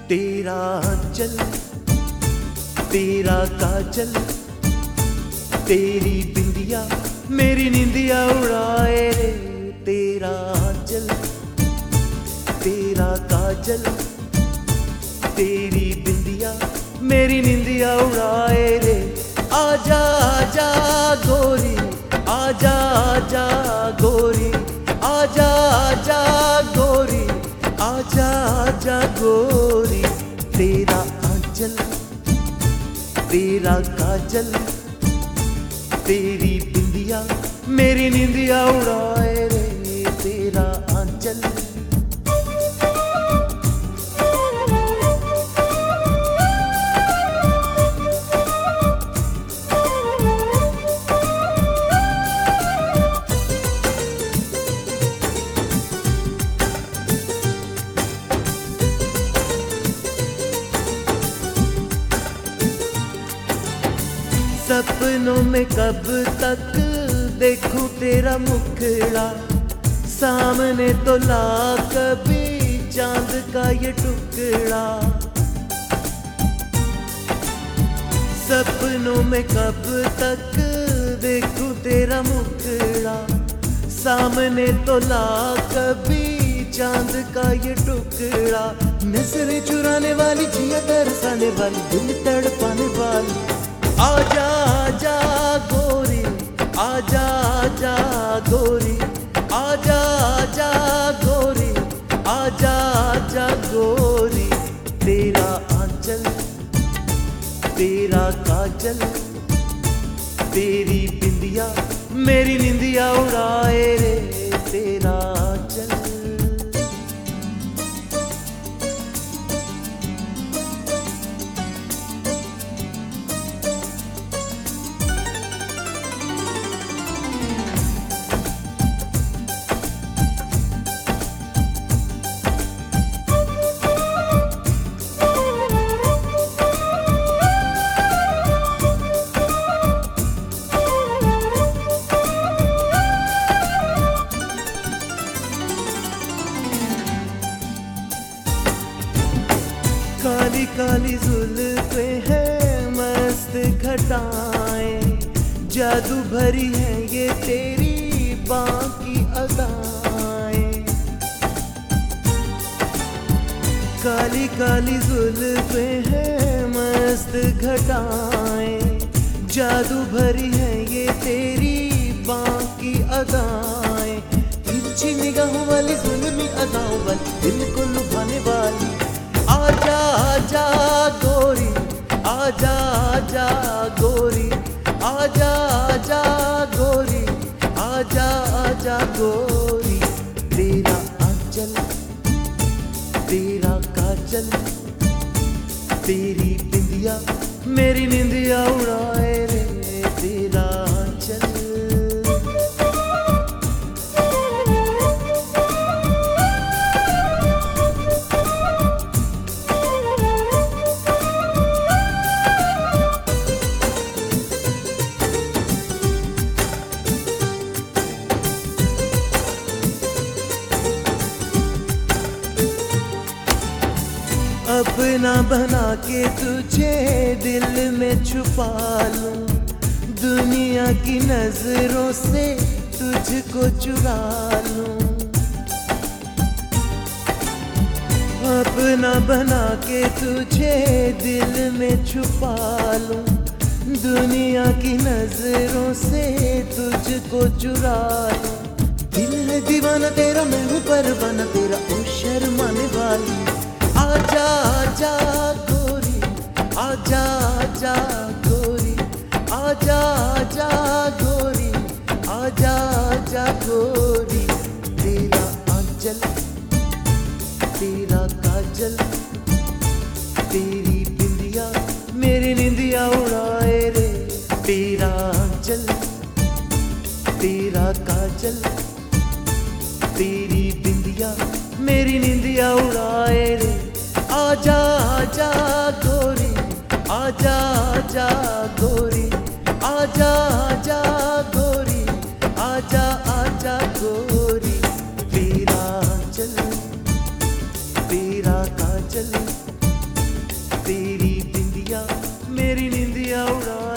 तेरा आंचल, तेरा काजल, तेरी बिंदिया मेरी निंदिया उड़ाए रे। तेरा आंचल, तेरा काजल, तेरी बिंदिया मेरी निंदिया उड़ाए रे। आजा आजा गोरी, आजा आजा गोरी, आजा आजा गोरी, आजा आजा गोरी। तेरा आंचल, तेरा काजल, तेरी बिंदिया मेरी निंदिया उड़ाए रे। तेरा आंचल। सपनों में कब तक देखूं तेरा मुखड़ा, सामने तो ला कभी चांद का ये टुकड़ा। सपनों में कब तक देखूं तेरा मुखड़ा, सामने तो ला कभी चांद का ये टुकड़ा। नजरें चुराने वाली, जिया तरसाने वाली, दिल तड़पाने वाली। आजा आजा गोरी, आजा आजा गोरी, आजा आजा गोरी, आजा आजा गोरी। तेरा आंचल, तेरा काजल, तेरी बिंदिया मेरी निंदिया उड़ाए रे। तेरा आंचल। काली काली जुल्फें हैं मस्त घटाएं, जादू भरी है ये तेरी बाकी अदाएं। काली काली जुल्फें हैं मस्त घटाएं, जादू भरी है ये तेरी बाकी अदाएं। तिरछी निगाहों वाली जुल्मी अदाओं वाली, दिल को लुभाने वाली। आजा आजा गोरी, आजा आजा गोरी, आजा आजा गोरी, आजा आजा गोरी। तेरा आंचल, तेरा काजल, तेरी बिंदिया मेरी निंदिया उड़ाए रे। तेरा आंचल। अपना बना के तुझे दिल में छुपा लूं, दुनिया की नजरों से तुझको चुरा लूं। अपना बना के तुझे दिल में छुपा लूं, दुनिया की नजरों से तुझको चुरा लूं। दिल है दीवाना तेरा, मैं हूँ परवाना तेरा, ओ शर्माने वाली। आजा आजा गोरी, आजा आजा गोरी, आजा आजा गोरी, आजा आजा गोरी। तेरा आंचल, तेरा काजल, तेरी बिंदिया मेरी निंदिया उड़ाए रे। तेरा आंचल, तेरा काजल, तेरी बिंदिया मेरी निंदिया उड़ाए रे। आजा आजा गोरी, आजा आजा गोरी, आजा आजा गोरी, आजा आजा गोरी। तेरा आंचल, तेरा काजल, मेरी नींदिया उड़ा